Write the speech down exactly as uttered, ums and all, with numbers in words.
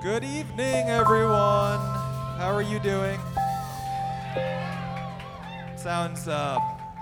Good evening, everyone. How are you doing? Sounds uh,